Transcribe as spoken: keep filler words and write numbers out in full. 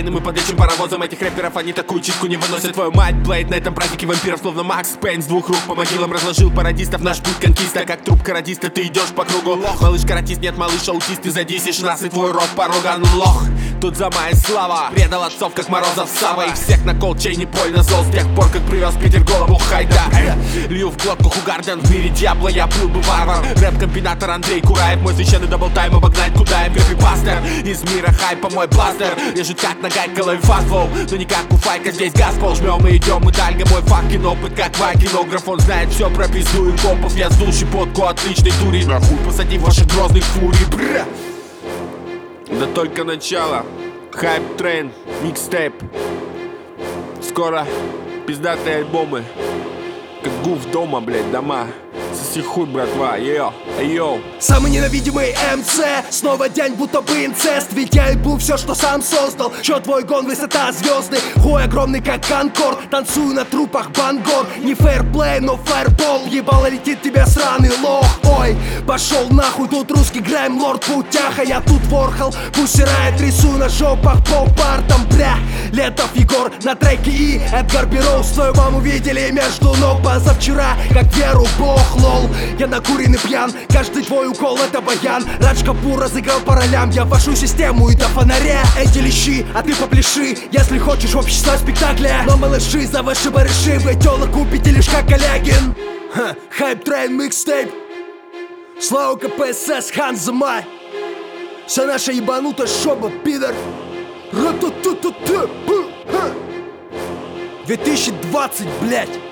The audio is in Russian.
тайны мы подлечим паровозом этих рэперов. Они такую читку не выносят. Твою мать, Блейд, на этом празднике вампиров словно Макс Пейн с двух рук по могилам разложил пародистов. Наш путь конкиста, как трубка радиста, ты идешь по кругу. Малыш каратист, нет, малыш аутист, ты задисишь нас и твой рот порога, ну лох. Тут за моя слава предал отцов, как Морозов Сава. И всех на колчей не больно зол с тех пор, как привез в Питер голову Хайда. Лью в глотку Хугарден, в мире дьявола я был бы варвар. Рэп-комбинатор Андрей Кураев, мой священный даблтайм обогнать куда я крипипастер. Из мира хайпа мой бластер режет как нагайка лайв фастфоу. Но не как у Файка, здесь газ пол жмем и идем мы дальго. Мой факин опыт как вайкинограф, он знает все про пизду и копов. Я сдул щепотку отличной тури, нахуй посадив ваших грозных фурий. Бра! Да только начало. Хайп трейн, микстейп. Скоро пиздатые альбомы, как гуф дома, блять, дома. Соси хуй, братва, йо, йо. Самый ненавидимый МЦ, снова день будто бы инцест. Ведь я ебу все, что сам создал. Чё твой гон, высота звезды. Хуй огромный, как Конкорд. Танцую на трупах Бангор. Не фейрплей, но фаербол. Ебало летит тебя сраный лох. Ой, пошел нахуй, тут русский грайм, лорд Путяха. Я тут Ворхол, пусть рает, рисую на жопах поп-артом, бля. Летов Егор на треке и Эдгар Бероуз. Твою маму видели между ног позавчера, как веру бог, лол. Я накуренный пьян, каждый твой укол это баян. Радж Капур разыграл по ролям, я в вашу систему и до фонаря. Эти лещи, а ты попляши, если хочешь общества спектакля. Но малыши за ваши барыши, вы тёлок купите лишь как Калягин. Хайп трейн микстейп, слава КПСС, Ханзамай. Вся наша ебанутая шоба, пидор. две тысячи двадцать, блять.